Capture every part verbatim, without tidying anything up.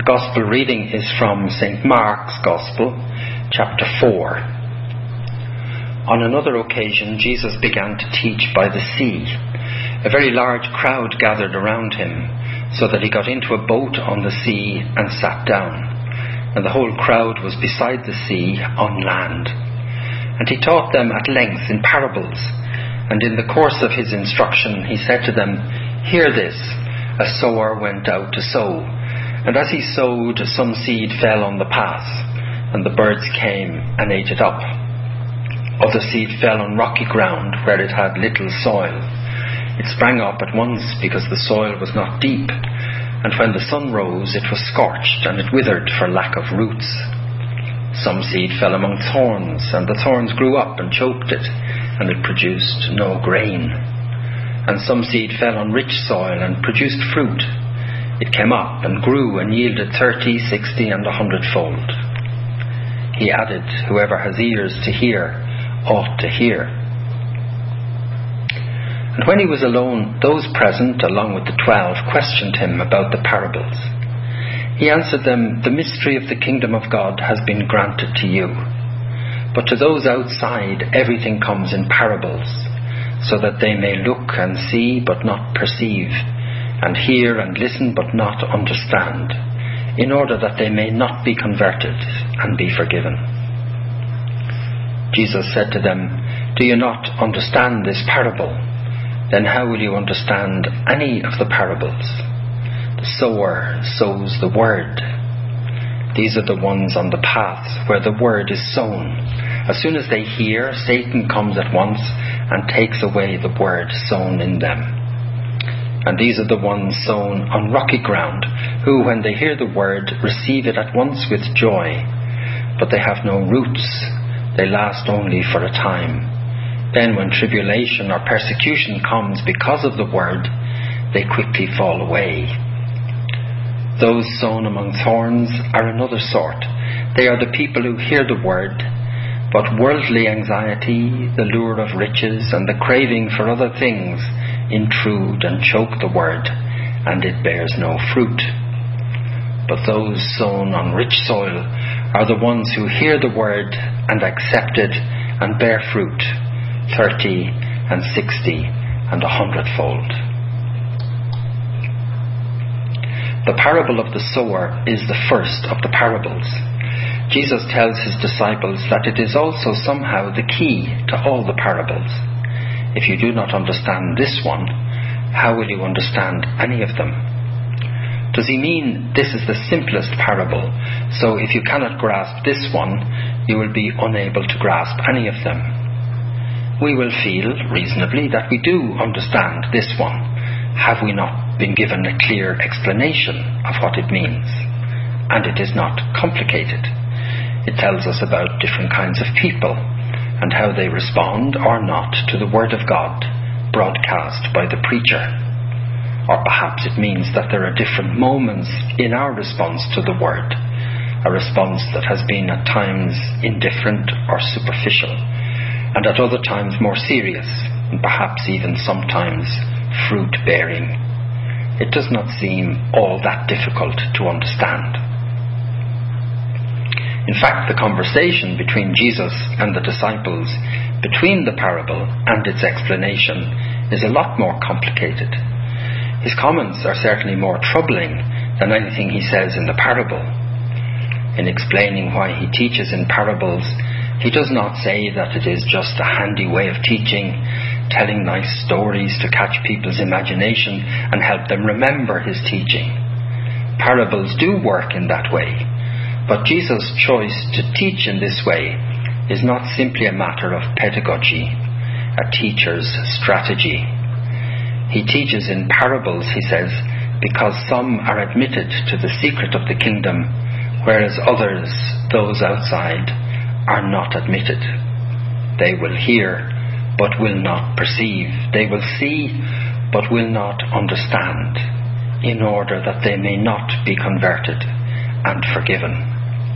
Gospel reading is from Saint Mark's Gospel, chapter four. On another occasion, Jesus began to teach by the sea. A very large crowd gathered around him, so that he got into a boat on the sea and sat down. And the whole crowd was beside the sea on land. And he taught them at length in parables. And in the course of his instruction, he said to them, "Hear this, a sower went out to sow. And as he sowed, some seed fell on the path, and the birds came and ate it up. Other seed fell on rocky ground, where it had little soil. It sprang up at once, because the soil was not deep. And when the sun rose, it was scorched, and it withered for lack of roots. Some seed fell among thorns, and the thorns grew up and choked it, and it produced no grain. And some seed fell on rich soil and produced fruit. It came up and grew and yielded thirty, sixty, and a hundredfold." He added, "Whoever has ears to hear ought to hear." And when he was alone, those present, along with the twelve, questioned him about the parables. He answered them, "The mystery of the kingdom of God has been granted to you. But to those outside, everything comes in parables, so that they may look and see but not perceive, and hear and listen but not understand, in order that they may not be converted and be forgiven." Jesus said to them, "Do you not understand this parable? Then how will you understand any of the parables? The sower sows the word. These are the ones on the path where the word is sown. As soon as they hear, Satan comes at once and takes away the word sown in them. And these are the ones sown on rocky ground, who, when they hear the word, receive it at once with joy. But they have no roots. They last only for a time. Then when tribulation or persecution comes because of the word, they quickly fall away. Those sown among thorns are another sort. They are the people who hear the word, but worldly anxiety, the lure of riches, and the craving for other things intrude and choke the word, and it bears no fruit. But those sown on rich soil are the ones who hear the word and accept it and bear fruit, thirty and sixty and a hundredfold." The parable of the sower is the first of the parables. Jesus tells his disciples that it is also somehow the key to all the parables. If you do not understand this one, how will you understand any of them? Does he mean this is the simplest parable, so if you cannot grasp this one, you will be unable to grasp any of them? We will feel, reasonably, that we do understand this one. Have we not been given a clear explanation of what it means? And it is not complicated. It tells us about different kinds of people, and how they respond or not to the Word of God broadcast by the preacher. Or perhaps it means that there are different moments in our response to the Word, a response that has been at times indifferent or superficial, and at other times more serious, and perhaps even sometimes fruit-bearing. It does not seem all that difficult to understand. In fact, the conversation between Jesus and the disciples, between the parable and its explanation, is a lot more complicated. His comments are certainly more troubling than anything he says in the parable. In explaining why he teaches in parables, he does not say that it is just a handy way of teaching, telling nice stories to catch people's imagination and help them remember his teaching. Parables do work in that way. But Jesus' choice to teach in this way is not simply a matter of pedagogy, a teacher's strategy. He teaches in parables, he says, because some are admitted to the secret of the kingdom, whereas others, those outside, are not admitted. They will hear, but will not perceive. They will see, but will not understand, in order that they may not be converted and forgiven.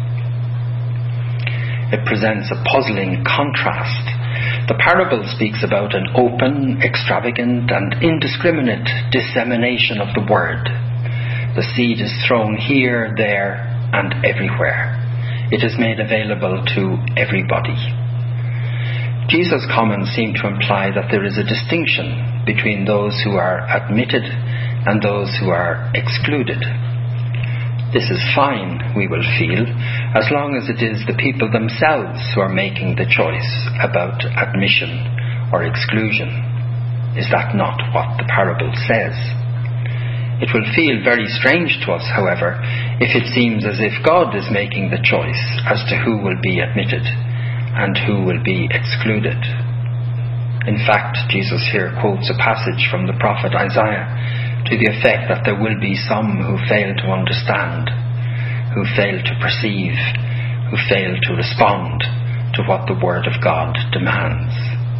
It presents a puzzling contrast. The parable speaks about an open, extravagant, and indiscriminate dissemination of the word. The seed is thrown here, there, and everywhere. It is made available to everybody. Jesus' comments seem to imply that there is a distinction between those who are admitted and those who are excluded. This is fine, we will feel, as long as it is the people themselves who are making the choice about admission or exclusion. Is that not what the parable says? It will feel very strange to us, however, if it seems as if God is making the choice as to who will be admitted and who will be excluded. In fact, Jesus here quotes a passage from the prophet Isaiah to the effect that there will be some who fail to understand, who fail to perceive, who fail to respond to what the Word of God demands.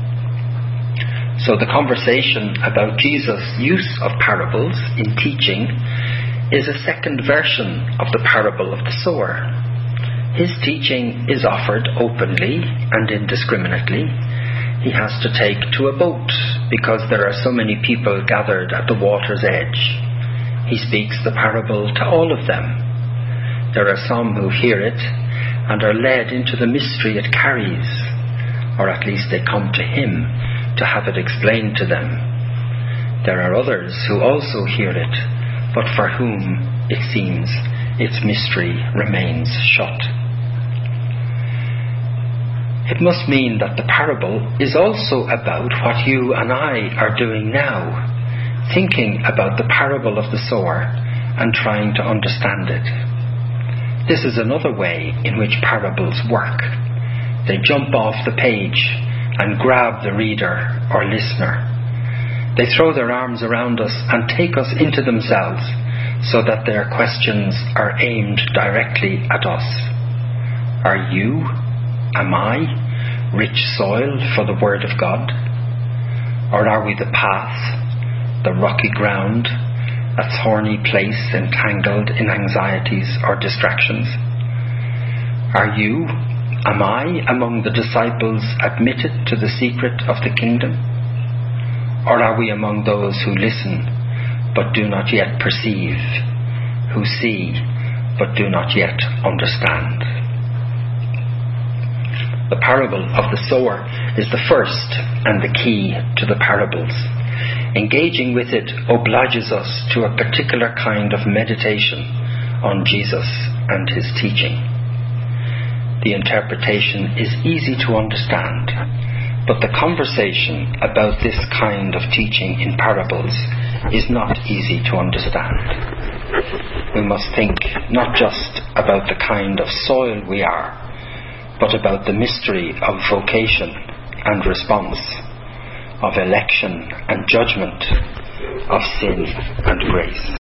So the conversation about Jesus' use of parables in teaching is a second version of the parable of the sower. His teaching is offered openly and indiscriminately. He has to take to a boat because there are so many people gathered at the water's edge. He speaks the parable to all of them. There are some who hear it and are led into the mystery it carries, or at least they come to him to have it explained to them. There are others who also hear it, but for whom, it seems, its mystery remains shut. It must mean that the parable is also about what you and I are doing now, thinking about the parable of the sower and trying to understand it. This is another way in which parables work. They jump off the page and grab the reader or listener. They throw their arms around us and take us into themselves so that their questions are aimed directly at us. Are you, am I, rich soil for the Word of God? Or are we the path, the rocky ground, a thorny place entangled in anxieties or distractions? Are you, am I, among the disciples admitted to the secret of the kingdom? Or are we among those who listen but do not yet perceive, who see but do not yet understand? The parable of the sower is the first and the key to the parables. Engaging with it obliges us to a particular kind of meditation on Jesus and his teaching. The interpretation is easy to understand, but the conversation about this kind of teaching in parables is not easy to understand. We must think not just about the kind of soil we are, but about the mystery of vocation and response, of election and judgment, of sin and grace.